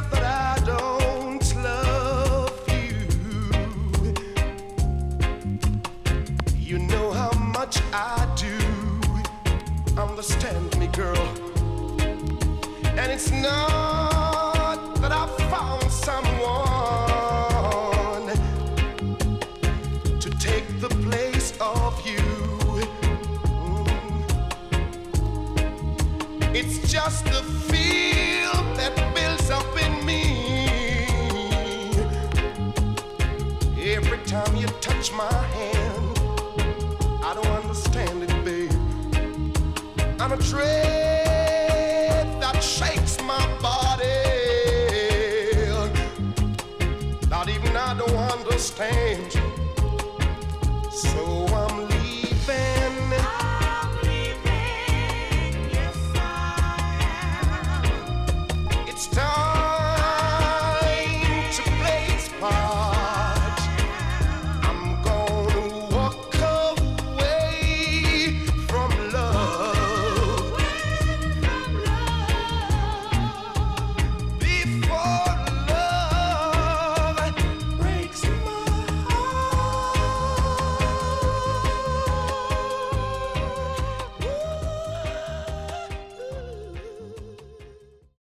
not that I don't love you. You know how much I do. Understand me, girl. And it's not that I found someone to take the place of you. It's just the feel that builds up in me every time you touch my hand. I don't understand it, babe. I'm a dread that shakes my body. Not even I don't understand.